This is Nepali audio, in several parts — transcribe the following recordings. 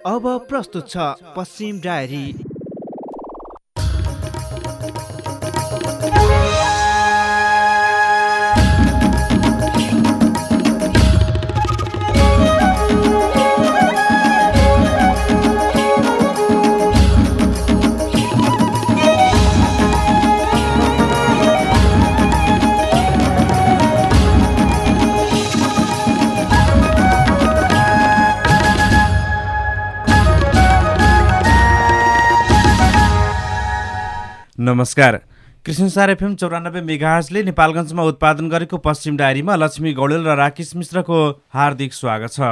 अब प्रस्तुत छ पश्चिम डायरी। नमस्कार। कृष्णसार एफएम 94 मेगाहर्जले नेपालगञ्जमा उत्पादन गरेको पश्चिम डायरीमा लक्ष्मी गौडेल र राकेश मिश्रको हार्दिक स्वागत छ।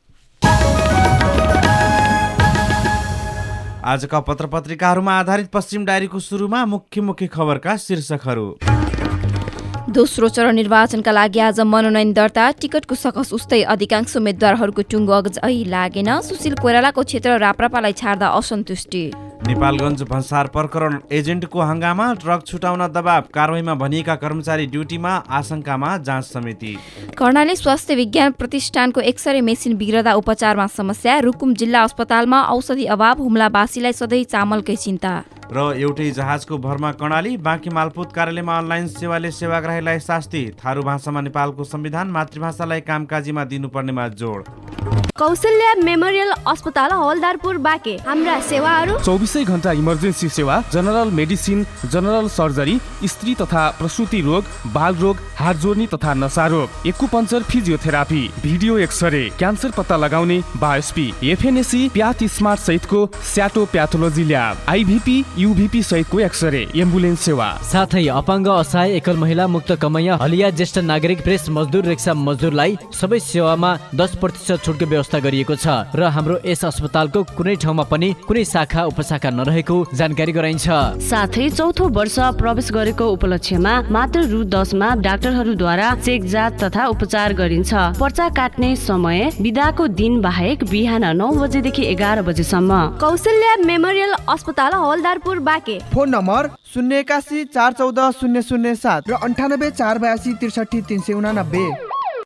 आजका पत्रपत्रिकाहरूमा आधारित पश्चिम डायरीको सुरुमा मुख्य खबरका शीर्षकहरू। दोस्रो चरण निर्वाचनका लागि आज मनोनयन दर्ता, टिकटको सकस उस्तै अधिकांश उम्मेद्वारहरूको टुङ्गो अझै लागेन, सुशील कोइरालाको क्षेत्र राप्रपालाई छाड्दा असन्तुष्टि। नेपालगञ्ज भन्सार प्रकरण, एजेन्टको हङ्गामा, ट्रक छुटाउन दबाव, कारवाहीमा भनिएका कर्मचारी ड्युटीमा, आशंकामा जाँच समिति। कर्णाली स्वास्थ्य विज्ञान प्रतिष्ठानको एक्सरे मेसिन बिग्रदा उपचारमा समस्या, रुकुम जिल्ला अस्पतालमा औषधि अभाव, हुम्लावासीलाई सधैँ चामलकै चिन्ता। र एउटै जहाजको भरमा कर्णाली, बाँकी मालपोत कार्यालयमा अनलाइन सेवाले सेवाग्राहीलाई शास्ति, थारू भाषामा नेपालको संविधान, मातृभाषालाई कामकाजीमा दिनुपर्नेमा जोड। कौशल्या मेमोरियल अस्पताल हवलदारपुर बाँके, हाम्रा सेवाहरू 24 घण्टा इमर्जेन्सी सेवा, जनरल मेडिसिन, जनरल सर्जरी, स्त्री तथा प्रसुति रोग, बाल रोग, हात जोड्ने तथा नशा रोग, acupuncture, physiotherapy, video x ray, cancer पत्ता लगाउने, बायोस्पी, एफएनएसी, प्याथ स्मार्ट सहितको स्याटो प्याथोलोजी ल्याब, आइभिपी, युभिपी सहितको एक्सरे, एम्बुलेन्स सेवा, साथै अपाङ्ग, असहाय, एकल महिला, मुक्त कमैया, हलिया, ज्येष्ठ नागरिक, प्रेस मजदुर, रिक्सा मजदुरलाई सबै सेवामा 10% छुटको व्यवस्था गरिएको छ र हाम्रो यस अस्पतालको कुनै ठाउँमा पनि कुनै शाखा उपशाखा नरहेको जानकारी गराइन्छ। साथै चौथो वर्ष प्रवेश गरेको उपलक्ष्यमा मात्र रु 10 मा डाक्टरहरूद्वारा चेक जाँच तथा उपचार गरिन्छ। पर्चा काट्ने समय बिदाको दिन बाहेक बिहान 9 बजेदेखि 11 बजेसम्म। कौशल्या मेमोरियल अस्पताल हवलदारपुर बाँके, फोन नम्बर 081 414 007 र 98 482 63 389।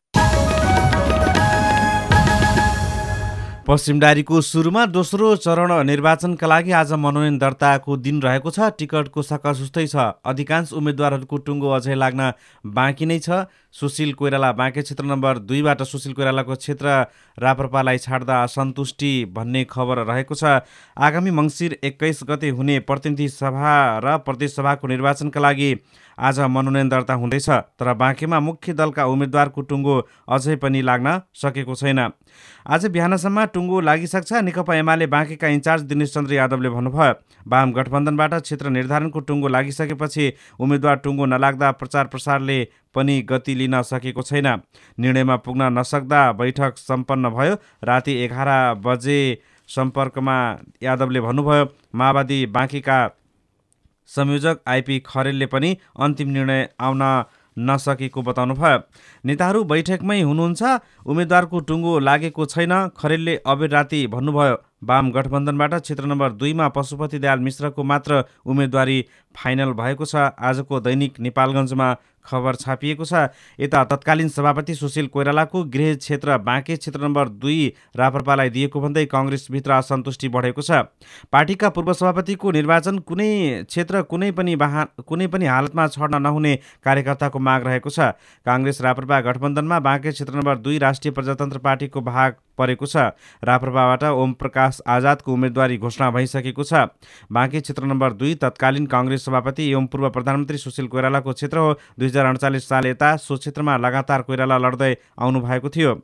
पश्चिम डायरीको सुरुमा दोस्रो चरण निर्वाचनका लागि आज मनोनयन दर्ताको दिन रहेको छ। टिकटको सकस उस्तै छ, अधिकांश उम्मेद्वारहरूको टुङ्गो अझै लाग्न बाँकी नै छ। सुशील कोइराला बाँके क्षेत्र नम्बर 2बाट सुशील कोइरालाको क्षेत्र राप्रपालाई छाड्दा असन्तुष्टि भन्ने खबर रहेको छ। आगामी मङ्सिर 21 गते हुने प्रतिनिधि सभा र प्रदेश सभाको निर्वाचनका लागि आज मनोनयन दर्ता हुँदैछ, तर बाँकेमा मुख्य दलका उम्मेद्वारको टुङ्गो अझै पनि लाग्न सकेको छैन। आज बिहानसम्म टुङ्गो लागिसक्छ, नेकपा एमाले बाँकेका इन्चार्ज दिनेश चन्द्र यादवले भन्नुभयो। वाम गठबन्धनबाट क्षेत्र निर्धारणको टुङ्गो लागिसकेपछि उम्मेद्वार टुङ्गो नलाग्दा प्रचार प्रसारले पनि गति लिन सकेको छैन। निर्णयमा पुग्न नसक्दा बैठक सम्पन्न भयो। राति 11 बजे सम्पर्कमा यादवले भन्नुभयो। माओवादी बाँकीका संयोजक आइपी खरेलले पनि अन्तिम निर्णय आउन नसकेको बताउनुभयो। नेताहरू बैठकमै हुनुहुन्छ, उम्मेद्वारको टुङ्गो लागेको छैन, खरेलले अबेर राति भन्नुभयो। वाम गठबन्धनबाट क्षेत्र नम्बर 2मा पशुपति दयाल मिश्रको मात्र उम्मेदवारी फाइनल भएको छ। आजको दैनिक नेपालगञ्जमा खबर छापिएको छ। यता तत्कालीन सभापति सुशील कोइरालाको गृह क्षेत्र बाँके क्षेत्र नम्बर 2 राप्रपालाई दिएको भन्दै कङ्ग्रेसभित्र असन्तुष्टि बढेको छ। पार्टीका पूर्व सभापतिको निर्वाचन कुनै क्षेत्र कुनै पनि हालतमा छड्न नहुने कार्यकर्ताको माग रहेको छ। काङ्ग्रेस राप्रपा गठबन्धनमा बाँके क्षेत्र नम्बर 2 राष्ट्रिय प्रजातन्त्र पार्टीको भाग परेको छ। राप्रपाबाट ओम प्रकाश आजादको उम्मेदवारी घोषणा भइसकेको छ। बाँके क्षेत्र नम्बर 2 तत्कालीन काङ्ग्रेस सभापति एवं पूर्व प्रधानमन्त्री सुशील कोइरालाको क्षेत्र हो। 2048 साल यता सो क्षेत्रमा लगातार कोइराला लड्दै आउनु भएको थियो।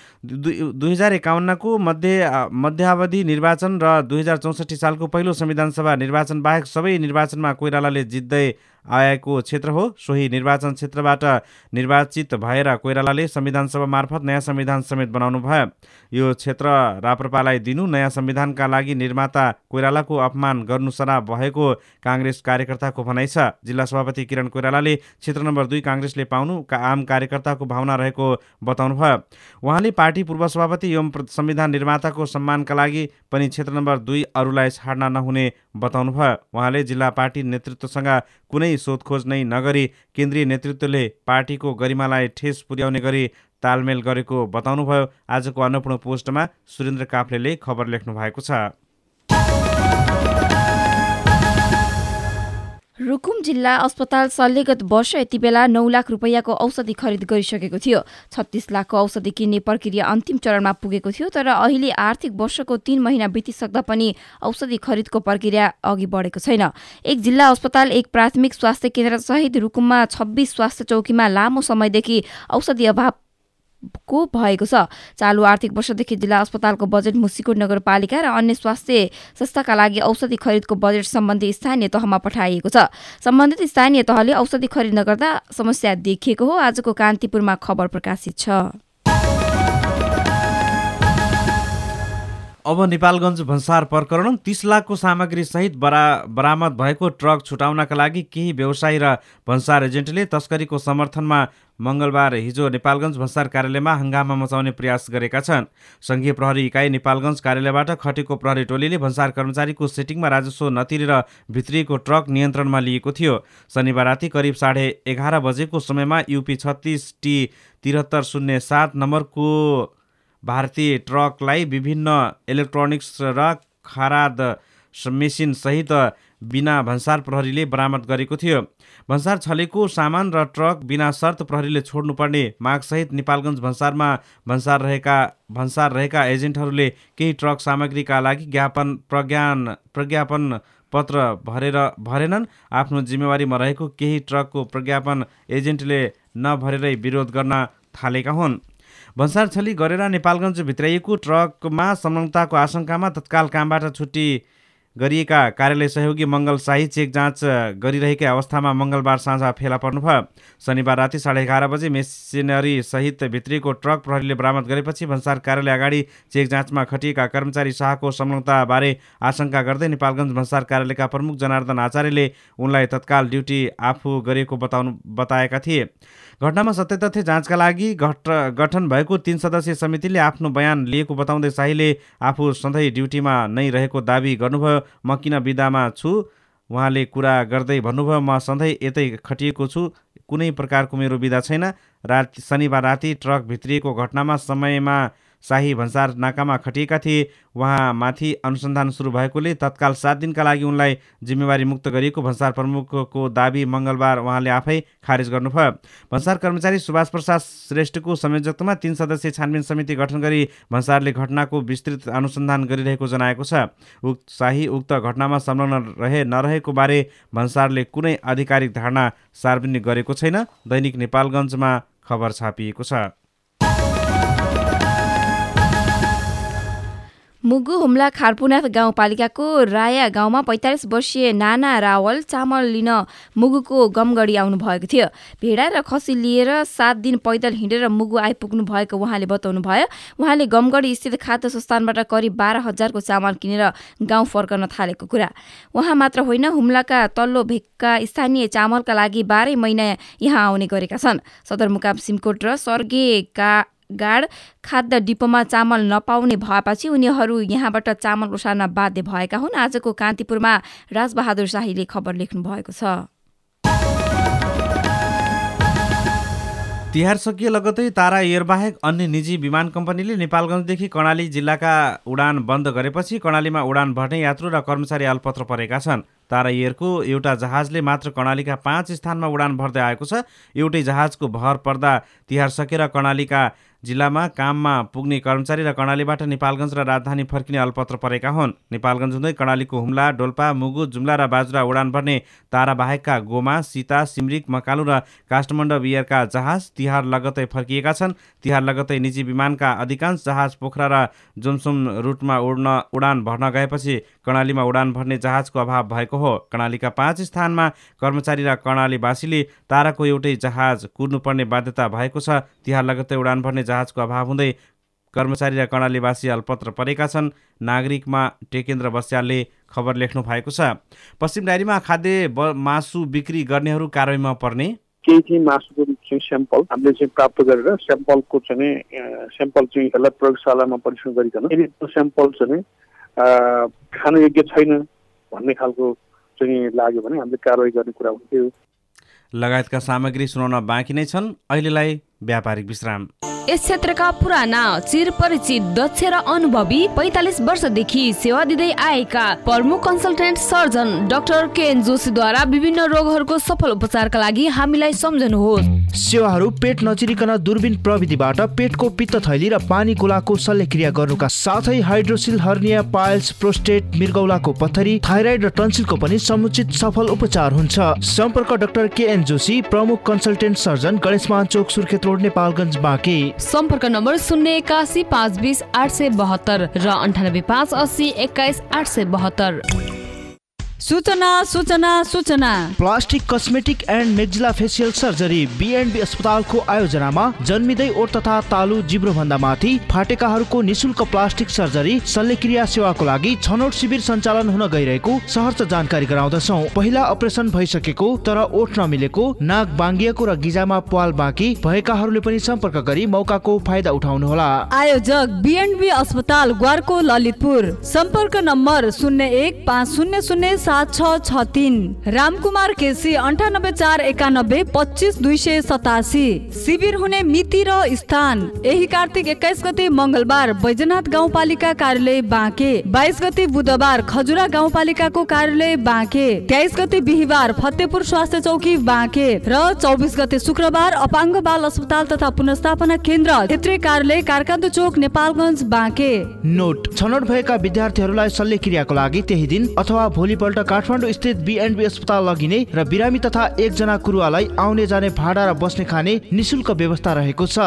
2051को मध्यावधि निर्वाचन र 2064 सालको पहिलो संविधान सभा निर्वाचन बाहेक सबै निर्वाचनमा कोइरालाले जित्दै आएको क्षेत्र हो। सोही निर्वाचन क्षेत्रबाट निर्वाचित भएर कोइरालाले संविधान सभा मार्फत नयाँ संविधान समेत बनाउनु भयो। यो क्षेत्र राप्रपालाई दिनु नयाँ संविधानका लागि निर्माता कोइरालाको अपमान गर्नुसरा भएको काङ्ग्रेस कार्यकर्ताको भनाइ छ। जिल्ला सभापति किरण कोइरालाले क्षेत्र नम्बर 2 काङ्ग्रेसले पाउनु आम कार्यकर्ताको भावना रहेको बताउनुभयो। उहाँले पार्टी पूर्व सभापति एवं संविधान निर्माताको सम्मानका लागि पनि क्षेत्र नम्बर 2 अरूलाई छाड्न नहुने बताउनुभयो। उहाँले जिल्ला पार्टी नेतृत्वसँग कुनै सोधखोज नै नगरी केन्द्रीय नेतृत्वले पार्टीको गरिमालाई ठेस पुर्याउने गरी तालमेल गरेको बताउनुभयो। आजको अन्नपूर्ण पोस्टमा सुरेन्द्र काफ्लेले खबर लेख्नु भएको छ। रुकुम जिल्ला अस्पताल शल्यगत वर्ष यति बेला 9 लाख रुपैयाँको औषधि खरिद गरिसकेको थियो। 36 लाखको औषधि किन्ने प्रक्रिया अन्तिम चरणमा पुगेको थियो, तर अहिले आर्थिक वर्षको 3 महिना बितिसक्दा पनि औषधि खरिदको प्रक्रिया अघि बढेको छैन। एक जिल्ला अस्पताल, एक प्राथमिक स्वास्थ्य केन्द्र सहित रुकुममा 26 स्वास्थ्य चौकीमा लामो समयदेखि औषधि अभाव को भएको छ। चालु आर्थिक वर्षदेखि जिल्ला अस्पतालको बजेट मुसिकोट नगरपालिका र अन्य स्वास्थ्य संस्थाका लागि औषधि खरिदको बजेट सम्बन्धी स्थानीय तहमा पठाइएको छ। सम्बन्धित स्थानीय तहले औषधि खरिद नगर्दा समस्या देखिएको हो। आजको कान्तिपुरमा खबर प्रकाशित छ। अब नेपालगञ्ज भन्सार प्रकरण। 30 लाखको सामग्री सहित बरामद भएको ट्रक छुटाउनका लागि केही व्यवसायी र भन्सार एजेन्टले तस्करीको समर्थनमा मङ्गलबार हिजो नेपालगञ्ज भन्सार कार्यालयमा हङ्गामा मचाउने प्रयास गरेका छन्। संघीय प्रहरी इकाइ नेपालगञ्ज कार्यालयबाट खटेको प्रहरी टोलीले भन्सार कर्मचारीको सेटिङमा राजस्व नतिरेर भित्रिएको ट्रक नियन्त्रणमा लिएको थियो। शनिबार राति करिब 11:30 बजेको समयमा युपी 36 T 7307 नम्बरको भारतीय ट्रकलाई विभिन्न इलेक्ट्रोनिक्स र खाराद मेसिन सहित बिना भन्सार प्रहरीले बरामद गरेको थियो। भन्सार छलेको सामान र ट्रक बिना शर्त प्रहरीले छोड्नुपर्ने मागसहित नेपालगञ्ज भन्सार रहेका एजेन्टहरूले केही ट्रक सामग्रीका लागि प्रज्ञापन पत्र भरेनन्। आफ्नो जिम्मेवारीमा रहेको केही ट्रकको प्रज्ञापन एजेन्टले नभरेरै विरोध गर्न थालेका हुन्। भन्सार छली गरेर नेपालगञ्ज भित्राइएको ट्रकमा संलग्नताको आशंकामा तत्काल कामबाट छुट्टी गरिएका कार्यालय सहयोगी मङ्गल शाही चेक जाँच गरिरहेकै अवस्थामा मङ्गलबार साँझ फेला पर्नुभयो। शनिबार राति 11:30 बजे मेसिनरी सहित भित्रिएको ट्रक प्रहरीले बरामद गरेपछि भन्सार कार्यालय अगाडि चेक जाँचमा खटिएका कर्मचारी शाहको संलग्नताबारे आशंका गर्दै नेपालगञ्ज भन्सार कार्यालयका प्रमुख जनार्दन आचार्यले उनलाई तत्काल ड्युटी आफू गरेको बताएका थिए। घटनामा सत्य तथ्य जाँचका लागि गठन भएको 3 सदस्यीय समितिले आफ्नो बयान लिएको बताउँदै शाहीले आफू सधैँ ड्युटीमा नै रहेको दावी गर्नुभयो। म किन बिदामा छु उहाँले कुरा गर्दै भन्नुभयो, म सधैँ यतै खटिएको छु, कुनै प्रकारको मेरो बिदा छैन। शनिबार राति ट्रक भित्रिएको घटनामा समयमा शाही भन्सार नाकामा खटिएका थिए। उहाँमाथि अनुसन्धान सुरु भएकोले तत्काल 7 दिनका लागि उनलाई जिम्मेवारी मुक्त गरिएको भन्सार प्रमुखको दावी मङ्गलबार उहाँले आफै खारेज गर्नुभयो। भन्सार कर्मचारी सुभाष प्रसाद श्रेष्ठको संयोजकत्वमा 3 सदस्यीय छानबिन समिति गठन गरी भन्सारले घटनाको विस्तृत अनुसन्धान गरिरहेको जनाएको छ। शाही उक्त घटनामा संलग्न नरहेको बारे भन्सारले कुनै आधिकारिक धारणा सार्वजनिक गरेको छैन। दैनिक नेपालगञ्जमा खबर छापिएको छ। मुगु हुम्ला खारपुनाथ गाउँपालिकाको राया गाउँमा 45 वर्षीय नाना रावल चामल लिन मुगुको गमगढी आउनु भएको थियो। भेडा र खसी लिएर 7 दिन पैदल हिँडेर मुगु आइपुग्नु भएको उहाँले बताउनु भयो। उहाँले गमगढी स्थित खाद्य संस्थानबाट करिब 12,000 को चामल किनेर गाउँ फर्कन थालेको कुरा। उहाँ मात्र होइन, हुम्लाका तल्लो भेगका स्थानीय चामलका लागि 12 महिना यहाँ आउने गरेका छन्। सदरमुकाम सिमकोट र सर्गेका गाड खाद्य डिपोमा चामल नपाउने भएपछि उनीहरू यहाँबाट चामल ओसार्न बाध्य भएका हुन्। आजको कान्तिपुरमा राजबहादुर शाहीले खबर लेख्नु भएको छ। तिहार सकिए लगतै तारा एयरबाहेक अन्य निजी विमान कम्पनीले नेपालगञ्जदेखि कर्णाली जिल्लाका उडान बन्द गरेपछि कर्णालीमा उडान भर्ने यात्रु र कर्मचारी अलपत्र परेका छन्। तारा एयरको एउटा जहाजले मात्र कर्णालीका 5 स्थानमा उडान भर्दै आएको छ। एउटै जहाजको भर पर्दा तिहार सकेर कर्णालीका जिल्लामा काममा पुग्ने कर्मचारी र कर्णालीबाट नेपालगञ्ज र राजधानी फर्किने अलपत्र परेका हुन्। नेपालगञ्ज हुँदै कर्णालीको हुम्ला, डोल्पा, मुगु, जुम्ला र बाजुरा उडान भर्ने तारा बाहेकका गोमा, सीता, सिमरिक, मकालु र काष्ठमण्डप एयरका जहाज तिहार लगतै फर्किएका छन्। तिहार लगतै निजी विमानका अधिकांश जहाज पोखरा र जुमसुम रुटमा उडान भर्न गएपछि कर्णालीमा उडान भर्ने जहाजको अभाव भएको हो। कर्णालीका 5 स्थानमा कर्मचारी र कर्णालीवासीले ताराको एउटै जहाज कुर्नुपर्ने बाध्यता भएको छ। तिहार लगतै उडान भर्ने जहाजको अभाव हुँदै कर्मचारी र कर्णालीवासी अलपत्र परेका छन्। नागरिकमा टेकेन्द्र बस्यालले खबर लेख्नु भएको छ। पश्चिम डायरीमा खाद्य मासु बिक्री गर्नेहरू कारवाहीमा पर्ने। केही चाहिँ मासुको चाहिँ स्याम्पल हामीले चाहिँ प्राप्त गरेर स्याम्पल चाहिँ यसलाई प्रयोगशालामा परीक्षण गरिकन यदि त्यो स्याम्पल चाहिँ खान योग्य छैन भन्ने खालको चाहिँ लाग्यो भने हामीले कारवाही गर्ने कुरा हुन्थ्यो। लगायतका सामग्री सुनाउन बाँकी नै छन्। अहिलेलाई व्यापारिक विश्राम। यस क्षेत्रका पुराना चिरपरिचित दक्ष र अनुभवी 45 वर्षदेखि सेवा दिँदै आएका प्रमुख कन्सल्टेन्ट सर्जन डाक्टर केएन जोशीद्वारा विभिन्न रोगहरूको सफल उपचारका लागि हामीलाई सम्झनुहोस्। सेवाहरू पेट नचिरिकन दूरबीन प्रविधिबाट पेटको पित्त थैली र पानी गोलाको शल्यक्रिया गर्नुका साथै हाइड्रोसिल, हर्निया, पाइल्स, प्रोस्टेट, मृगौलाको पत्थरी, थाइराइड र टन्सिलको पनि समुचित सफल उपचार हुन्छ। सम्पर्क डाक्टर केएन जोशी, प्रमुख कन्सल्टेन्ट सर्जन, गणेशमान चोक, सुर्खेत रोड, नेपालगञ्ज, बाँके। सम्पर्क नम्बर 081 520 872 र 98 580 21 872। सूचना सूचना सूचना। Plastic, cosmetic and maxillofacial surgery B&B अस्पतालको आयोजनामा जन्मिँदै ओठ तथा तालु जिब्रो भन्दा माथि फाटेकाहरूको निशुल्क प्लास्टिक सर्जरी शल्यक्रिया सेवाको लागि छनौट शिविर सञ्चालन हुन गइरहेको सहर्ष जानकारी गराउँदछौँ। पहिला अपरेसन भइसकेको तर ओठ नमिलेको, नाक बाङ्गिएको र गिजामा प्वाल बाँकी भएकाहरूले पनि सम्पर्क गरी मौकाको फाइदा उठाउनुहोला। आयोजक B&B अस्पताल, ग्वारको, ललितपुर। सम्पर्क नम्बर 01 500 7663। रामकुमार केसी 98 491 25 287। शिविर हुने मिति र स्थान यही कार्तिक 21 गते मंगलबार बैजनाथ गाउँपालिका कार्यालय बाँके, 22 गते बुधबार खजुरा गाउँपालिकाको कार्यालय बाँके, 23 गते बिहिबार फतेपुर स्वास्थ्य चौकी बाँके र 24 गते शुक्रबार अपाङ्ग बाल अस्पताल तथा पुनर्स्थापना केन्द्र क्षेत्रीय कार्यालय कारकान्दु चोक, नेपालगञ्ज, बाँके। नोट: छनौट भएका विद्यार्थीहरूलाई शल्यक्रियाको लागि त्यही दिन अथवा भोलिपल्ट काठमाडौँ स्थित B&B अस्पताल लगिने र बिरामी तथा एकजना कुरुवालाई आउने जाने भाडा र बस्ने खाने निशुल्क व्यवस्था रहेको छ।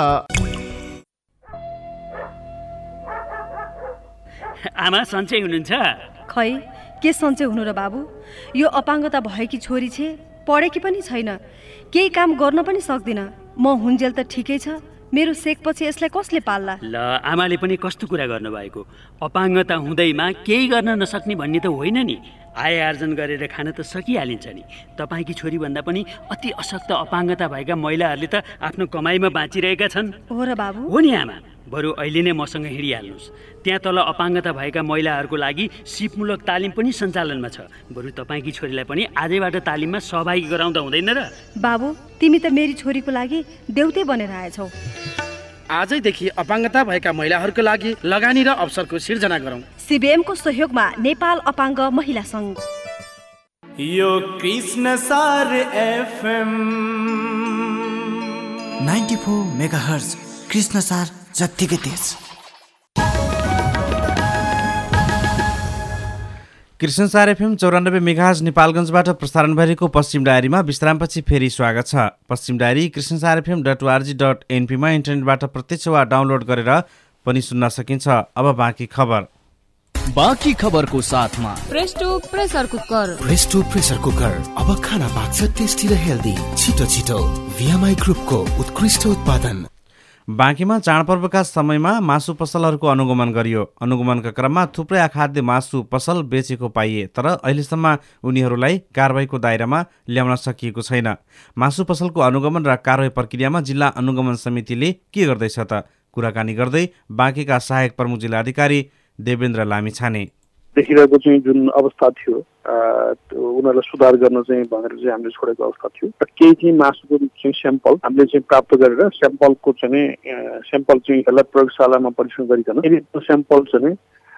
आमा सन्चै हुनुहुन्छ? खै के सन्चै हुनु र बाबु, यो अपाङ्गता भएकी छोरी छे, पढेकी पनि छैन, केही काम गर्न पनि सक्दिन। म हुन्जेल त ठिकै छ, मेरो सेकपछि यसलाई कसले पाल्ला? ल, आमाले पनि कस्तो कुरा गर्नुभएको। अपाङ्गता हुँदैमा केही गर्न नसक्ने भन्ने त होइन नि। आय आर्जन गरेर खान त सकिहालिन्छ नि। तपाईँकी छोरी भन्दा पनि अति अशक्त अपाङ्गता भएका महिलाहरूले त आफ्नो कमाइमा बाँचिरहेका छन्। हो र बाबु? हो नि आमा, बरु अहिले नै मसँग हिँडिहाल्नुहोस्। त्यहाँ तल अपाङ्गता भएका महिलाहरूको लागि सिपमूलक तालिम पनि सञ्चालनमा छ। बरु तपाईँकी छोरीलाई पनि आजैबाट तालिममा सहभागी गराउँदा हुँदैन र? बाबु, तिमी त मेरी छोरीको लागि देउते बनेर आएछौ। आजैदेखि अपाङ्गता भएका महिलाहरूको लागि लगानी र अवसरको सिर्जना गरौँ। CBM को सहयोगमा नेपाल अपाङ्ग महिला सङ्घ। यो कृष्ण सार FM 94 मेगाहर्ज, कृष्ण सार जत्तिकै तेज। कृष्णसार FM 94 मेगाहर्ज नेपालगञ्जबाट प्रसारण भइरहेको पश्चिम डायरीमा विश्रामपछि फेरि स्वागत छ। पश्चिम डायरी krishnasarfm.org.np मा इन्टरनेटबाट प्रत्यक्ष वा डाउनलोड गरेर पनि सुन्न सकिन्छ। अब बाँकी खबर। बाँकी खबरको साथमा Presto pressure cooker. Presto pressure cooker अब खाना पाक्छ टेस्टी र हेल्दी। छिटो छिटो VMI ग्रुपको उत्कृष्ट उत्पादन। बाँकीमा चाडपर्वका समयमा मासु पसलहरूको अनुगमन गरियो। अनुगमनका क्रममा थुप्रै अखाद्य मासु पसल बेचेको पाइए, तर अहिलेसम्म उनीहरूलाई कारबाहीको दायरामा ल्याउन सकिएको छैन। मासु पसलको अनुगमन र कारबाही प्रक्रियामा जिल्ला अनुगमन समितिले के गर्दैछ त? कुराकानी गर्दै बाँकीका सहायक प्रमुख जिल्ला अधिकारी देवेन्द्र लामिछाने। देखिरहेको चाहिँ जुन अवस्था थियो उनीहरूलाई सुधार गर्न चाहिँ भनेर चाहिँ हामीले छोडेको अवस्था थियो। र केही चाहिँ मासुको चाहिँ स्याम्पल हामीले चाहिँ प्राप्त गरेर स्याम्पलको चाहिँ स्याम्पल चाहिँ यसलाई प्रयोगशालामा परीक्षण गरिकन यदि त्यो स्याम्पल चाहिँ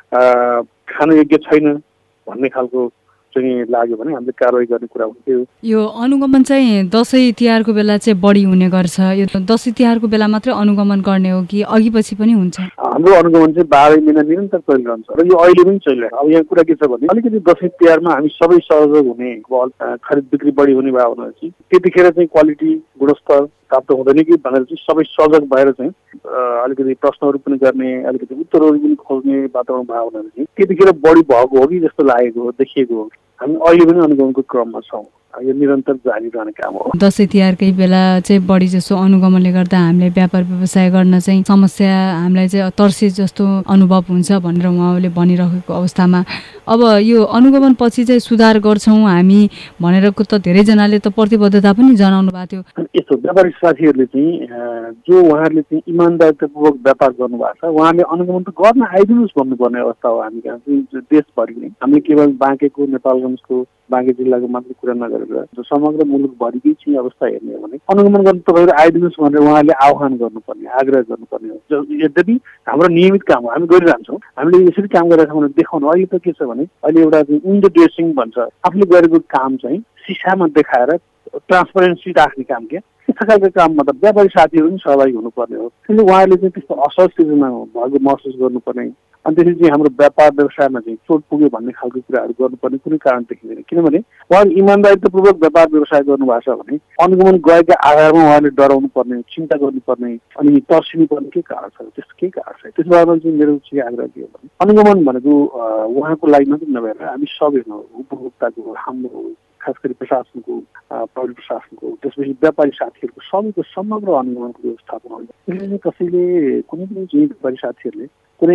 खान योग्य छैन भन्ने खालको चाहिँ लाग्यो भने हामीले कारबाही गर्ने कुरा हुन्थ्यो। यो अनुगमन चाहिँ दसैँ तिहारको बेला चाहिँ बढी हुने गर्छ। यो दसैँ तिहारको बेला मात्रै अनुगमन गर्ने हो कि अघि पछि पनि हुन्छ? हाम्रो अनुगमन चाहिँ 12 महिना निरन्तर चलिरहन्छ र यो अहिले पनि चलिरहेको। अब यहाँ कुरा के छ भने अलिकति दसैँ तिहारमा हामी सबै सहयोग हुने, खरिद बिक्री बढी हुने भयो भने चाहिँ त्यतिखेर चाहिँ क्वालिटी गुणस्तर प्राप्त हुँदैन कि भनेर चाहिँ सबै सजग भएर चाहिँ अलिकति प्रश्नहरू पनि गर्ने, अलिकति उत्तरहरू पनि खोज्ने वातावरण भयो भने चाहिँ त्यतिखेर बढी भएको हो कि जस्तो लागेको हो, देखिएको हो। हामी अहिले पनि अनुगमनको क्रममा छौँ। यो निरन्तर जारी रहने काम हो। दसैँ तिहारकै बेला चाहिँ बढी जसो अनुगमनले गर्दा हामीले व्यापार व्यवसाय गर्न चाहिँ समस्या हामीलाई चाहिँ तर्से जस्तो अनुभव हुन्छ भनेर उहाँले भनिरहेको अवस्थामा अब यो अनुगमन पछि चाहिँ सुधार गर्छौँ हामी भनेरको त धेरैजनाले त प्रतिबद्धता पनि जनाउनु भएको थियो। यस्तो व्यापारी साथीहरूले चाहिँ जो उहाँहरूले चाहिँ इमान्दारीपूर्वक व्यापार गर्नुभएको छ उहाँले अनुगमन त गर्न आइदिनुहोस् भन्नुपर्ने अवस्था हो। हामी कहाँ चाहिँ देशभरि नै, हामी केवल बाँकेको नेपालगञ्जको बाँकी जिल्लाको मात्र कुरा नगरेर समग्र मुलुकभरिकै चाहिँ अवस्था हेर्ने हो भने अनुगमन गर्न तपाईँहरू आइदिनुहोस् भनेर उहाँले आह्वान गर्नुपर्ने, आग्रह गर्नुपर्ने हो। यद्यपि हाम्रो नियमित काम हो, हामी गरिरहन्छौँ, हामीले यसरी काम गरेका छौँ भने देखाउनु। अहिले त के छ भने अहिले एउटा विन्डो ड्रेसिङ भन्छ, आफूले गरेको काम चाहिँ सिसामा देखाएर ट्रान्सपरेन्सी राख्ने काम क्या, त्यस्तो खालको काम मतलब व्यापारी साथीहरू पनि सहभागी हुनुपर्ने हो। त्यसले उहाँहरूले चाहिँ त्यस्तो असर सिर्जना भएको महसुस गर्नुपर्ने, अनि त्यसरी चाहिँ हाम्रो व्यापार व्यवसायमा चाहिँ चोट पुग्यो भन्ने खालको कुराहरू गर्नुपर्ने कुनै कारण देखिँदैन। किनभने उहाँले इमान्दारितापूर्वक व्यापार व्यवसाय गर्नुभएको छ भने अनुगमन गएका आधारमा उहाँले डराउनु पर्ने, चिन्ता गर्नुपर्ने अनि तर्सिनु पर्ने के कारण छ? त्यस्तो केही कारण छैन। त्यस बारेमा चाहिँ मेरो चाहिँ आग्रह के हो भने अनुगमन भनेको उहाँको लागि मात्रै नभएर हामी सबै उपभोक्ताको, हाम्रो खास गरी प्रशासनको, पौडी प्रशासनको, त्यसपछि व्यापारी साथीहरूको सबैको समग्र अनुगमनको व्यवस्थापन हुन्छ। त्यसले कसैले कुनै पनि चाहिँ व्यापारी साथीहरूले कुनै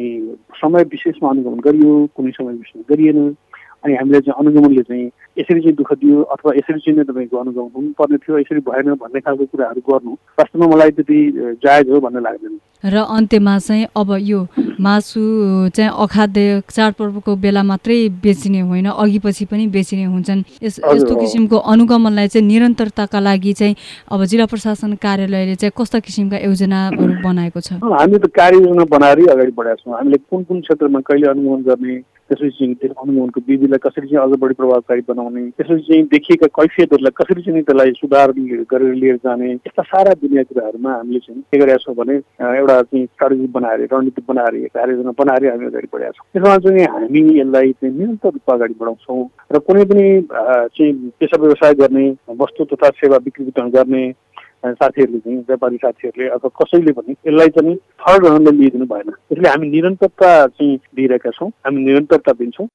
समय विशेषमा अनुगमन गरियो, कुनै समय विशेषमा गरिएन, अनि हामीले चाहिँ अनुगमनले चाहिँ यसरी चाहिँ दुःख दियो अथवा यसरी चाहिँ नै तपाईँको अनुगमन हुनुपर्ने थियो, यसरी भएन भन्ने खालको कुराहरू गर्नु वास्तवमा मलाई त्यति जायज हो भन्ने लाग्दैन। र अन्त्यमा चाहिँ अब यो मासु चाहिँ अखाद्य चाडपर्वको बेला मात्रै बेचिने होइन, अघि पछि पनि बेचिने हुन्छन्। यस्तो किसिमको अनुगमनलाई चाहिँ निरन्तरताका लागि चाहिँ अब जिल्ला प्रशासन कार्यालयले चाहिँ कस्ता किसिमका योजनाहरू बनाएको छ? हामी त कार्ययोजना बनाएरै अगाडि बढाएका छौँ। हामीले कुन कुन क्षेत्रमा कहिले अनुगमन गर्ने, त्यसपछि चाहिँ त्यस अनुगमनको विधिलाई कसरी चाहिँ अझ बढी प्रभावकारी बनाउने, त्यसपछि चाहिँ देखिएका कैफियतहरूलाई कसरी चाहिँ त्यसलाई सुधार गरेर लिएर जाने, यस्ता सारा दुनियाँ कुराहरूमा हामीले चाहिँ के गरेका छौँ भने एउटा चाहिँ स्ट्राटेजी बनाएर, रणनीति बनाएर, कार्ययोजना बनाएर हामी अगाडि बढेका छौँ। त्यसमा चाहिँ हामी यसलाई चाहिँ निरन्तर रूपमा अगाडि बढाउँछौँ र कुनै पनि चाहिँ पेसा व्यवसाय गर्ने, वस्तु तथा सेवा बिक्री वितरण गर्ने साथीहरूले चाहिँ व्यापारी साथीहरूले अथवा कसैले पनि यसलाई चाहिँ थर्ड ढङ्गले लिइदिनु भएन। त्यसले हामी निरन्तरता चाहिँ दिइरहेका छौँ, हामी निरन्तरता दिन्छौँ।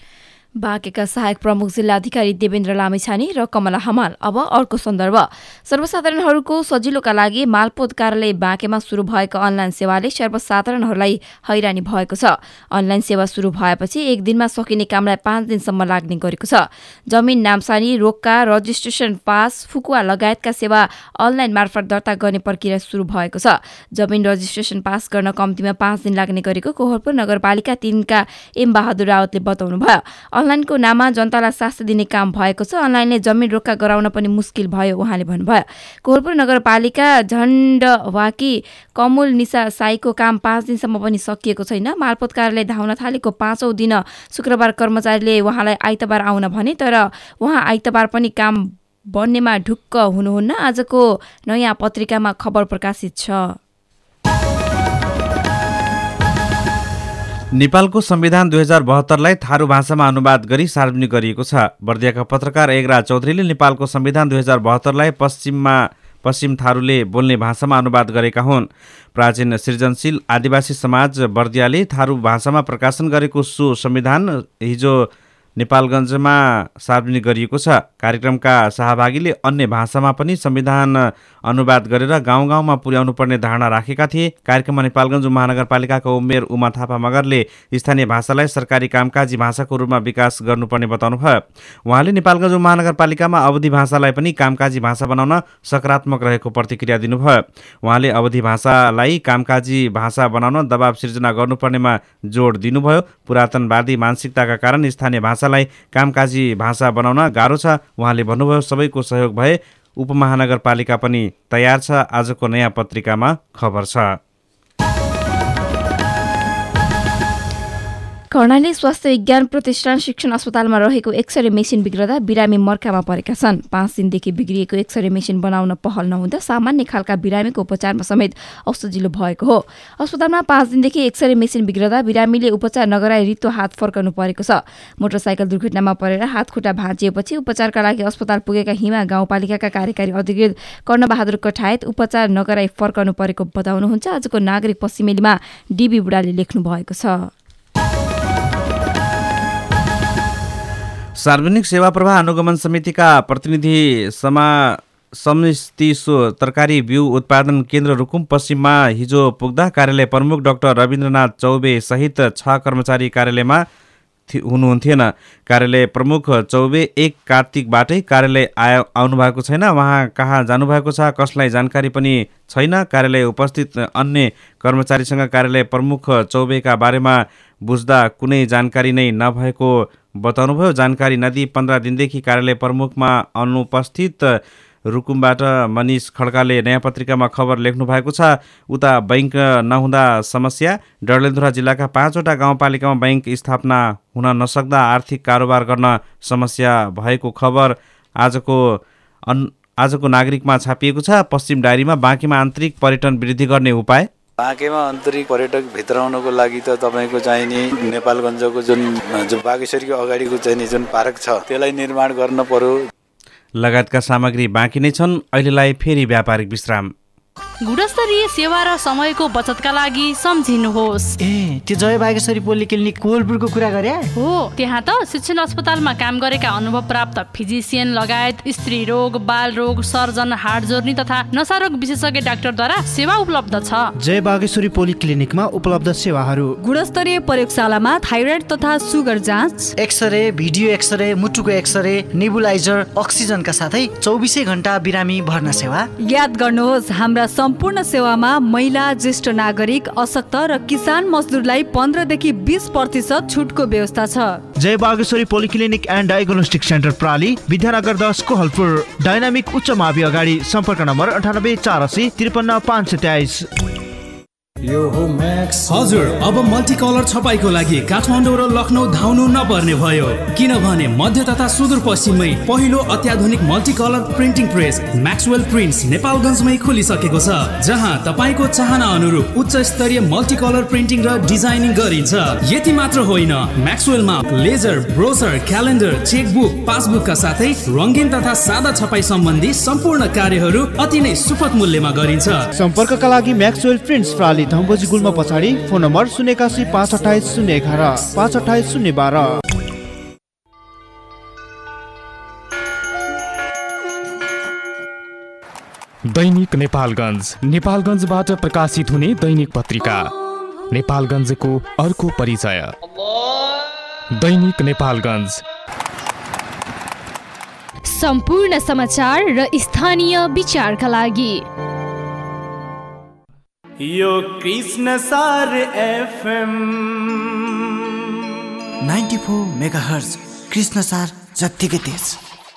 बाँकेका सहायक प्रमुख जिल्लाधिकारी देवेन्द्र लामिछाने र कमला हमाल। अब अर्को सन्दर्भ, सर्वसाधारणहरूको सजिलोका लागि मालपोत कार्यालय बाँकेमा सुरु भएको अनलाइन सेवाले सर्वसाधारणहरूलाई हैरानी भएको छ। अनलाइन सेवा सुरु भएपछि एक दिनमा सकिने कामलाई 5 दिनसम्म लाग्ने गरेको छ। जमिन नाम्सानी, रोक्का, रजिस्ट्रेसन पास, फुकुवा लगायतका सेवा अनलाइन मार्फत दर्ता गर्ने प्रक्रिया सुरु भएको छ। जमिन रजिस्ट्रेसन पास गर्न कम्तीमा 5 दिन लाग्ने गरेको कोहरपुर नगरपालिका 3 का एम बहादुर रावतले बताउनुभयो। अनलाइनको नाममा जनतालाई शास्ति दिने काम भएको छ। अनलाइनले जमिन रोक्का गराउन पनि मुस्किल भयो उहाँले भन्नुभयो। कोहरपुर नगरपालिका झण्डवाकी कमुल निसा साईको काम 5 दिनसम्म पनि सकिएको छैन। मालपोत कार्यालय धाउन थालेको 5औं दिन शुक्रबार कर्मचारीले उहाँलाई आइतबार आउन भने, तर उहाँ आइतबार पनि काम बन्नेमा ढुक्क हुनुहुन्न। आजको नयाँ पत्रिकामा खबर प्रकाशित छ। नेपालको संविधान 2072लाई थारू भाषामा अनुवाद गरी सार्वजनिक गरिएको छ। बर्दियाका पत्रकार एगराज चौधरीले नेपालको संविधान 2072लाई पश्चिम थारूले बोल्ने भाषामा अनुवाद गरेका हुन्। प्राचीन सृजनशील आदिवासी समाज बर्दियाले थारू भाषामा प्रकाशन गरेको सो संविधान हिजो नेपालगञ्जमा सार्वजनिक गरिएको छ। कार्यक्रमका सहभागीले अन्य भाषामा पनि संविधान अनुवाद गरेर गाउँ गाउँमा पुर्याउनु पर्ने धारणा राखेका थिए। कार्यक्रममा नेपालगञ्ज महानगरपालिकाका उमेर उमा थापा मगरले स्थानीय भाषालाई सरकारी कामकाजी भाषाको रूपमा विकास गर्नुपर्ने बताउनुभयो। उहाँले नेपालगञ्ज महानगरपालिकामा अवधि भाषालाई पनि कामकाजी भाषा बनाउन सकारात्मक रहेको प्रतिक्रिया दिनुभयो। उहाँले अवधि भाषालाई कामकाजी भाषा बनाउन दबाव सिर्जना गर्नुपर्नेमा जोड दिनुभयो। पुरातनवादी मानसिकताका कारण स्थानीय भाषालाई कामकाजी भाषा बनाउन गाह्रो छ। उहाँले भन्नुभयो, सबैको सहयोग भए उपमहानगरपालिका पनि तयार छ। आजको नयाँ पत्रिकामा खबर छ। कर्णाली स्वास्थ्य विज्ञान प्रतिष्ठान शिक्षण अस्पतालमा रहेको एक्सरे मेसिन बिग्रदा बिरामी मर्कामा परेका छन्। 5 दिनदेखि बिग्रिएको एक्सरे मेसिन बनाउन पहल नहुँदा सामान्य खालका बिरामीको उपचारमा समेत असजिलो भएको हो। अस्पतालमा 5 दिनदेखि एक्सरे मेसिन बिग्रदा बिरामीले उपचार नगराई रित्तो हात फर्कनु परेको छ। मोटरसाइकल दुर्घटनामा परेर हात खुट्टा भाँचिएपछि उपचारका लागि अस्पताल पुगेका हिमा गाउँपालिकाका कार्यकारी अधिकृत कर्णबहादुर कठायत उपचार नगराई फर्कनु परेको बताउनुहुन्छ। आजको नागरिक पश्चिमेलीमा डीबी बुढाले लेख्नु भएको छ। सार्वजनिक सेवा प्रवाह अनुगमन समितिका प्रतिनिधि समिति तरकारी बिउ उत्पादन केन्द्र रुकुम पश्चिममा हिजो पुग्दा कार्यालय प्रमुख डाक्टर रविन्द्रनाथ चौबे सहित 6 कर्मचारी कार्यालयमा हुनुहुन्थेन। कार्यालय प्रमुख चौबे 1 कार्तिकबाटै कार्यालय आउनुभएको छैन। उहाँ कहाँ जानुभएको छ कसलाई जानकारी पनि छैन। कार्यालय उपस्थित अन्य कर्मचारीसँग कार्यालय प्रमुख चौबेका बारेमा बुझ्दा कुनै जानकारी नै नभएको बताउनुभयो। जानकारी नदिई 15 दिनदेखि कार्यालय प्रमुखमा अनुपस्थित रुकुमबाट मनिष खड्काले नयाँ पत्रिकामा खबर लेख्नु भएको छ। उता बैंक नहुँदा समस्या। डडेलधुरा जिल्लाका 5वटा गाउँपालिकामा बैंक स्थापना हुन नसक्दा आर्थिक कारोबार गर्न समस्या भएको खबर आजको नागरिकमा छापिएको छ। पश्चिम डायरीमा बाँकीमा आन्तरिक पर्यटन वृद्धि गर्ने उपाय। बाँकेमा आन्तरिक पर्यटक भित्राउनको लागि त तपाईँको चाहिने नेपालगञ्जको जुन बागेश्वरीको अगाडिको चाहिने जुन पार्क छ त्यसलाई निर्माण गर्न पर्यो लगायतका सामग्री बाँकी नै छन्। अहिलेलाई फेरि व्यापारिक विश्राम। गुणस्तरीय सेवा र समयको बचतका लागि सम्झिनुहोस्। त्यो जय बागेश्वरी पोलिक्लिनिक कोलपुरको कुरा गरे हो। त्यहाँ त शिक्षण अस्पतालमा काम गरेका अनुभव प्राप्त फिजिसियन लगायत स्त्री रोग, बाल रोग, सर्जन, हाड जोर्नी तथा नसारोग विशेषज्ञ डाक्टरद्वारा सेवा उपलब्ध छ। जय बागेश्वरी पोलिक्लिनिकमा उपलब्ध सेवाहरू: गुणस्तरीय प्रयोगशालामा थाइरोइड तथा सुगर जाँच, एक्सरे, भिडियो एक्सरे, मुटुको एक्सरे, नेबुलाइजर, अक्सिजनका साथै 24 घण्टा बिरामी भर्ना सेवा। याद गर्नुहोस्, हाम्रा सम्पूर्ण सेवामा महिला, ज्येष्ठ नागरिक, अशक्त र किसान मजदुरलाई 15 देखि 20% छुटको व्यवस्था छ। जय Bageshwari polyclinic and diagnostic centre प्राली, विद्यानगर 10 कोहलपुर। डायनामिक उच्च मावि अगाडि। सम्पर्क नम्बर 98 480 53 523। हजुर, अब मल्टिकलर छपाईको लागि काठमाडौँ र लखनऊ धाउनु नपर्ने भयो, किनभने मध्य तथा सुदूरपश्चिममै पहिलो अत्याधुनिक multicolour printing press Maxwell prints नेपालगञ्जमै खोलिसकेको छ, जहाँ तपाईँको चाहना अनुरूप उच्च स्तरीय मल्टिकलर प्रिन्टिङ र डिजाइनिङ गरिन्छ। यति मात्र होइन, म्याक्सवेलमा लेजर, ब्रोसर, क्यालेन्डर, चेकबुक, पासबुकका साथै रङ्गीन तथा सादा छपाई सम्बन्धी सम्पूर्ण कार्यहरू अति नै सुपथ मूल्यमा गरिन्छ। सम्पर्कका लागि म्याक्सवेल प्रिन्ट्स प्राली, धम्बोजी गुल्म पछाडि। Phone number 081 528 011 528 012। दैनिक नेपालगञ्ज, नेपालगञ्जबाट प्रकाशित हुने दैनिक पत्रिका। नेपालगञ्जको अर्को परिचय। दैनिक नेपालगञ्ज, सम्पूर्ण समाचार र स्थानीय विचारका लागि। यो कृष्ण सार एफएम 94 मेगाहर्ज, कृष्ण सार जत्तिकै तेज।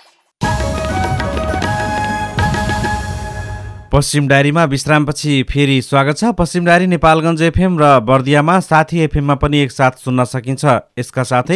पश्चिम डायरीमा विश्रामपछि फेरि स्वागत छ। पश्चिम डायरी नेपालगञ्ज एफएम र बर्दियामा साथी एफएममा पनि एकसाथ सुन्न सकिन्छ। यसका साथै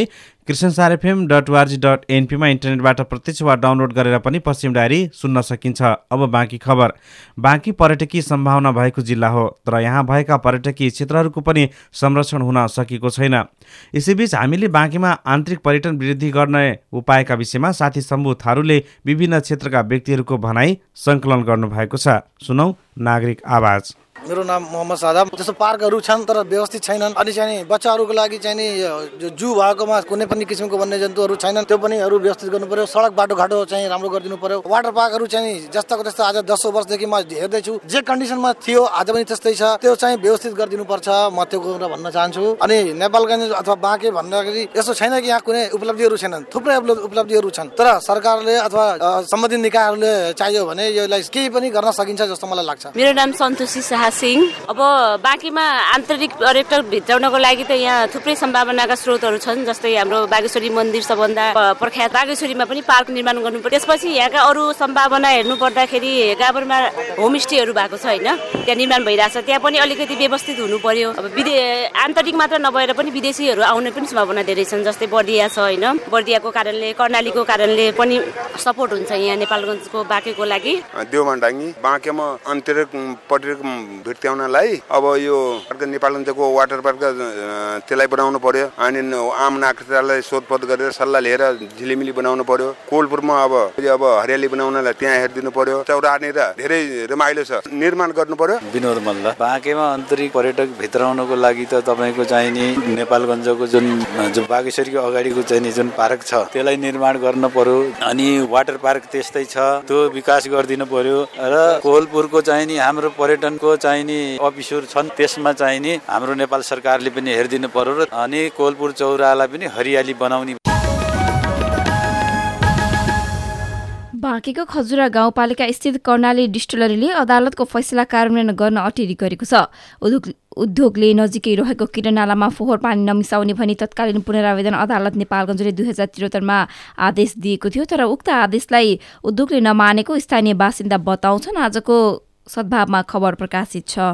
krishnasarfm.org.np मा इन्टरनेटबाट प्रत्यक्ष वा डाउनलोड गरेर पनि पश्चिम डायरी सुन्न सकिन्छ। अब बाँकी खबर। बाँकी पर्यटकीय सम्भावना भएको जिल्ला हो, तर यहाँ भएका पर्यटकीय क्षेत्रहरूको पनि संरक्षण हुन सकेको छैन। यसैबीच हामीले बाँकीमा आन्तरिक पर्यटन वृद्धि गर्ने उपायका विषयमा साथी शम्भु थारूले विभिन्न क्षेत्रका व्यक्तिहरूको भनाई सङ्कलन गर्नुभएको छ। सुनौ नागरिक आवाज। मेरो नाम मोहम्मद सादाम। जस्तो पार्कहरू छन् तर व्यवस्थित छैनन्, अनि चाहिँ बच्चाहरूको लागि चाहिँ जो जू भएकोमा कुनै पनि किसिमको वन्यजन्तुहरू छैनन्, त्यो पनि व्यवस्थित गर्नु पर्यो। सडक बाटोघाटो चाहिँ राम्रो गरिदिनु पर्यो। वाटर पार्कहरू चाहिँ जस्ताको त्यस्तो आज 10 वर्षदेखि म हेर्दैछु, जे कन्डिसनमा थियो आज पनि त्यस्तै छ, त्यो चाहिँ व्यवस्थित गरिदिनु पर्छ। म त्यो कुरा भन्न चाहन्छु। अनि नेपालगञ्ज अथवा बाँके भन्दाखेरि यस्तो छैन कि यहाँ कुनै उपलब्धिहरू छैनन्, थुप्रै उपलब्धिहरू छन्, तर सरकारले अथवा सम्बन्धित निकायहरूले चाहियो भने यसलाई केही पनि गर्न सकिन्छ जस्तो मलाई लाग्छ। मेरो नाम सन्तोषी शाह सिंह। अब बाँकीमा आन्तरिक पर्यटक भित्राउनको लागि त यहाँ थुप्रै सम्भावनाका स्रोतहरू छन्, जस्तै हाम्रो बागेश्वरी मन्दिर सबभन्दा प्रख्यात। बागेश्वरीमा पनि पार्क निर्माण गर्नु पर्यो। त्यसपछि यहाँका अरू सम्भावना हेर्नु पर्दाखेरि गाबरमा होमस्टेहरू भएको छ होइन, त्यहाँ निर्माण भइरहेछ, त्यहाँ पनि अलिकति व्यवस्थित हुनु पर्यो। अब आन्तरिक मात्र नभएर पनि विदेशीहरू आउने पनि सम्भावना धेरै छन्, जस्तै बर्दिया छ होइन, बर्दियाको कारणले कर्णालीको कारणले पनि सपोर्ट हुन्छ यहाँ नेपालगञ्जको बाँकेको लागि। देवमान्डाङ्गी बाँकेमा आन्तरिक पर्यटक भित्र्याउनलाई अब यो नेपालगञ्जको वाटर पार्क त्यसलाई बनाउनु पर्यो, अनि आम नागरिकलाई सोधपोत गरेर सल्लाह लिएर झिलिमिली बनाउनु पर्यो। कोलपुरमा अब हरियाली बनाउनलाई त्यहाँ हेरिदिनु पर्यो। चौरानीर धेरै रमाइलो छ, निर्माण गर्नु पर्यो। विनोद मल्ल। बाँकेमा आन्तरिक पर्यटक भित्राउनको लागि त तपाईँको चाहिने नेपालगञ्जको जुन बागेश्वरीको अगाडिको चाहिने जुन पार्क छ त्यसलाई निर्माण गर्न पर्यो, अनि वाटर पार्क त्यस्तै छ, त्यो विकास गरिदिनु पर्यो। र कोलपुरको चाहिने हाम्रो पर्यटनको चाहिने अफिसहरू छन्, त्यसमा चाहिने हाम्रो नेपाल सरकारले पनि हेरिदिनु पर्यो, र अनि कोलपुर चौरालाई पनि हरियाली बनाउने। बाँकीको खजुरा गाउँपालिका स्थित कर्णाली डिस्टिलरीले अदालतको फैसला कार्यान्वयन गर्न अटेरी गरेको छ। उद्योगले नजिकै रहेको किरनालामा फोहोर पानी नमिसाउने भनी तत्कालीन पुनरावेदन अदालत नेपालगञ्जले 2073मा आदेश दिएको थियो। तर उक्त आदेशलाई उद्योगले नमानेको स्थानीय बासिन्दा बताउँछन्। आजको सद्भावमा खबर प्रकाशित छ।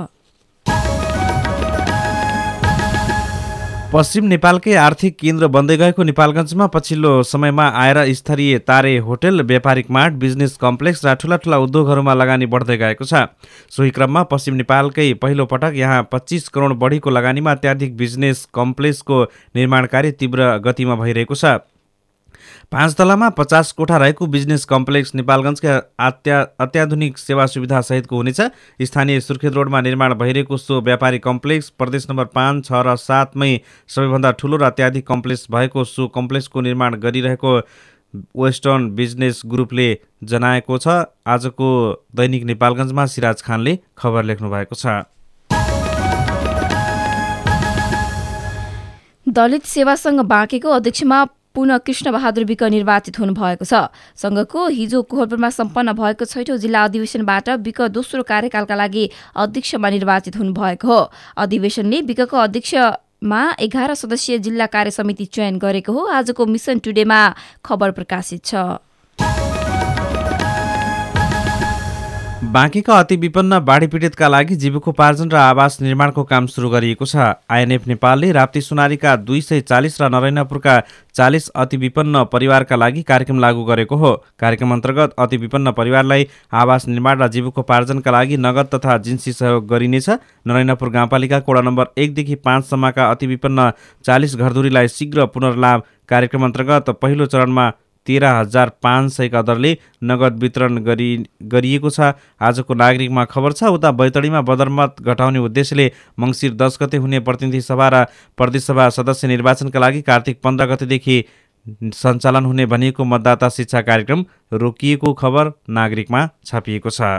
पश्चिम नेपालकै आर्थिक केन्द्र बन्दै गएको नेपालगञ्जमा पछिल्लो समयमा आएर स्तरीय तारे होटल, व्यापारिक मार्ट, बिजनेस कम्प्लेक्स र ठूला ठूला उद्योगहरूमा लगानी बढ्दै गएको छ। सोही क्रममा पश्चिम नेपालकै पहिलो पटक यहाँ 25 करोड बढीको लगानीमा अत्याधिक बिजनेस कम्प्लेक्सको निर्माण कार्य तीव्र गतिमा भइरहेको छ। 5 तलामा 50 कोठा रहेको बिजनेस कम्प्लेक्स नेपालगञ्जका अत्याधुनिक सेवा सुविधा सहितको हुनेछ। स्थानीय सुर्खेत रोडमा निर्माण भइरहेको सो व्यापारिक कम्प्लेक्स प्रदेश नम्बर 5, 6 र 7 मै सबैभन्दा ठूलो र अत्याधिक कम्प्लेक्स भएको सो कम्प्लेक्सको निर्माण गरिरहेको वेस्टर्न बिजनेस ग्रुपले जनाएको छ। आजको दैनिक नेपालगञ्जमा सिराज खानले खबर लेख्नु भएको छ। दलित सेवा सङ्घ बाँकेको अध्यक्षमा पुनः कृष्णबहादुर विक निर्वाचित हुनुभएको छ। सङ्घको हिजो कोहलपुरमा सम्पन्न भएको 6औं जिल्ला अधिवेशनबाट विक दोस्रो कार्यकालका लागि अध्यक्षमा निर्वाचित हुनुभएको हो। अधिवेशनले विकको अध्यक्षमा 11 सदस्यीय जिल्ला कार्य समिति चयन गरेको हो। आजको मिसन टुडेमा खबर प्रकाशित छ। बाँकीका अति विपन्न बाढी पीडितका लागि जीविकोपार्जन र आवास निर्माणको काम सुरु गरिएको छ। आइएनएफ नेपालले राप्ती सुनारीका 240 र नरैनापुरका 40 अति विपन्न परिवारका लागि कार्यक्रम लागू गरेको हो। कार्यक्रम अन्तर्गत अति विपन्न परिवारलाई आवास निर्माण र जीविकोपार्जनका लागि नगद तथा जिन्सी सहयोग गरिनेछ। नरैनापुर गाउँपालिका वडा नम्बर 1 देखि 5 सम्मका अति विपन्न 40 घरधुरीलाई शीघ्र पुनर्लाभ कार्यक्रम अन्तर्गत पहिलो चरणमा 13,500 का दरले नगद वितरण गरिएको छ। आजको नागरिकमा खबर छ। उता बैतडीमा बदरमत घटाउने उद्देश्यले मङ्सिर 10 गते हुने प्रतिनिधि सभा र प्रदेश सभा सदस्य निर्वाचनका लागि कार्तिक 15 गतेदेखि सञ्चालन हुने भनिएको मतदाता शिक्षा कार्यक्रम रोकिएको खबर नागरिकमा छापिएको छ।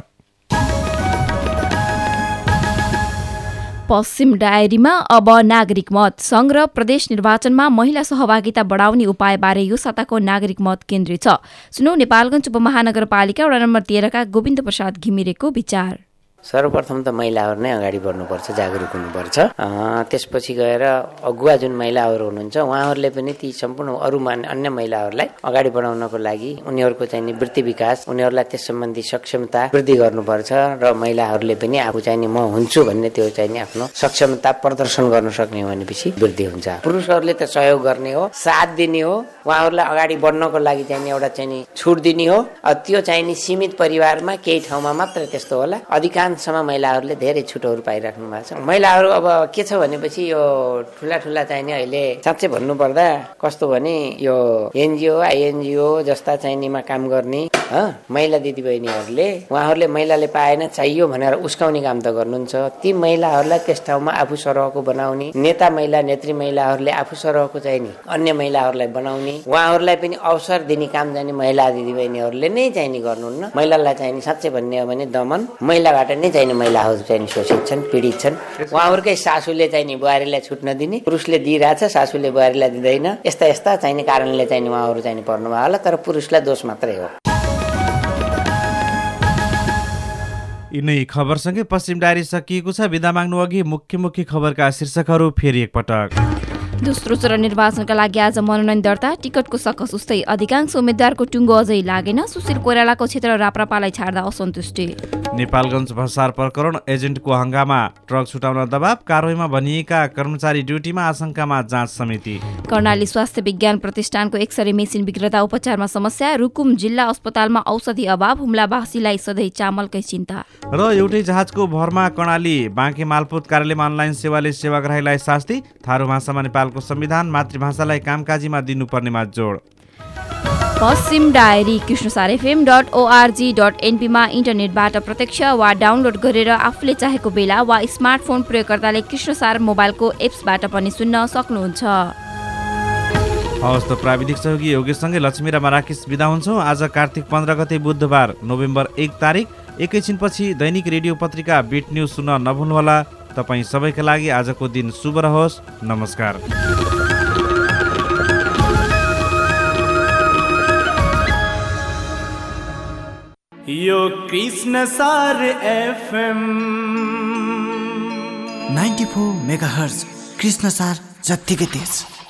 पश्चिम डायरीमा अब नागरिक मत। सङ्घ र प्रदेश निर्वाचनमा महिला सहभागिता बढाउने उपायबारे यो साताको नागरिक मत केन्द्रित छ। सुनौ नेपालगञ्ज उपमहानगरपालिका वडा नम्बर 13 का गोविन्द प्रसाद घिमिरेको विचार। सर्वप्रथम त महिलाहरू नै अगाडि बढ्नुपर्छ, जागरुक हुनुपर्छ। त्यसपछि गएर अगुवा जुन महिलाहरू हुनुहुन्छ उहाँहरूले पनि ती सम्पूर्ण अरू अन्य महिलाहरूलाई अगाडि बढाउनको लागि उनीहरूको चाहिँ नि वृत्ति विकास, उनीहरूलाई त्यस सम्बन्धी सक्षमता वृद्धि गर्नुपर्छ र महिलाहरूले पनि आफू चाहिँ नि म हुन्छु भन्ने त्यो चाहिँ नि आफ्नो सक्षमता प्रदर्शन गर्न सक्ने भनेपछि वृद्धि हुन्छ। पुरुषहरूले त सहयोग गर्ने हो, साथ दिने हो, उहाँहरूलाई अगाडि बढ्नको लागि चाहिँ एउटा चाहिँ नि छुट दिने हो। त्यो चाहिँ नि सीमित परिवारमा केही ठाउँमा मात्र त्यस्तो होला, अधिकांशमा महिलाहरूले धेरै छुटहरू पाइराख्नु भएको छ। महिलाहरू अब के छ भनेपछि यो ठुला ठुला चाहिँ नि अहिले साँच्चै भन्नुपर्दा कस्तो भने यो एनजिओ आइएनजिओ जस्ता चाहिँ निमा काम गर्ने महिला दिदीबहिनीहरूले उहाँहरूले महिलाले पाएन चाहियो भनेर उस्काउने काम त गर्नुहुन्छ। ती महिलाहरूलाई त्यस ठाउँमा आफू सरहको बनाउने, नेता महिला नेत्री महिलाहरूले आफू सरहको चाहिँ नि अन्य महिलाहरूलाई बनाउने, उहाँहरूलाई पनि अवसर दिने काम चाहिँ महिला दिदीबहिनीहरूले नै चाहिँ नि गर्नुहुन्न। महिलालाई चाहिँ साँच्चै भन्ने हो भने दमन महिलाबाट नै चाहिँ महिलाहरू चाहिँ शोषित छन्, पीडित छन्। उहाँहरूकै सासूले चाहिँ बुहारीलाई छुट नदिने, पुरुषले दिइरहेछ सासूले बुहारीलाई दिँदैन, यस्ता यस्ता चाहिने कारणले चाहिँ उहाँहरू चाहिँ पर्नुभयो होला। तर पुरुषलाई दोष मात्रै हो। यिनै खबरसँगै पश्चिम डायरी सकिएको छ। बिदा माग्नु अघि मुख्य खबरका शीर्षकहरू फेरि एकपटक। दोस्रो चरण निर्वाचनका लागि आज मनोनयन दर्ता, टिकटको सकस उस्तै, अधिकांश उम्मेद्वारको टुङ्गो अझै लागेन, सुशील कोइरालाको क्षेत्र राप्रपालाई छाड्दा असन्तुष्टि। नेपालगञ्ज भसार प्रकरण, एजेन्टको हङ्गामा, ट्रक छुटाउन दबाब, कारवाहीमा भनिएका कर्मचारी ड्युटीमा आशंकामा जाँच समिति। कर्णाली स्वास्थ्य विज्ञान प्रतिष्ठानको एक्सरे मेसिन बिग्रदा उपचारमा समस्या, रुकुम जिल्ला अस्पतालमा औषधि अभाव, हुम्लावासीलाई सधैँ चामलकै चिन्ता। र एउटै जहाजको भरमा कर्णाली बाँके मालपोत कार्यालयमा अनलाइन सेवाले सेवाग्राहीलाई शास्ति, थारू भाषामा नेपालको संविधान, मातृभाषालाई कामकाजीमा दिनुपर्नेमा जोड। पश्चिम डायरी कृष्णसारfm.org.np मा इन्टरनेटबाट प्रत्यक्ष वा डाउनलोड गरेर आफूले चाहेको बेला वा स्मार्टफोन प्रयोगकर्ताले कृष्णसार मोबाइलको एप्सबाट पनि सुन्न सक्नुहुन्छ। हवस् त प्राविधिक सहयोगी योगेशसँगै लक्ष्मी र मराकेश बिदा हुन्छौँ। आज कार्तिक 15 गते बुधबार नोभेम्बर 1 तारिक। एकैछिनपछि दैनिक रेडियो पत्रिका बिट न्युज सुन्न नभुल्नुहोला। तपाईँ सबैका लागि आजको दिन शुभ रहोस्। नमस्कार। यो कृष्ण सार FM 94 मेगाहर्ज कृष्ण सार जत्तिकै तेज।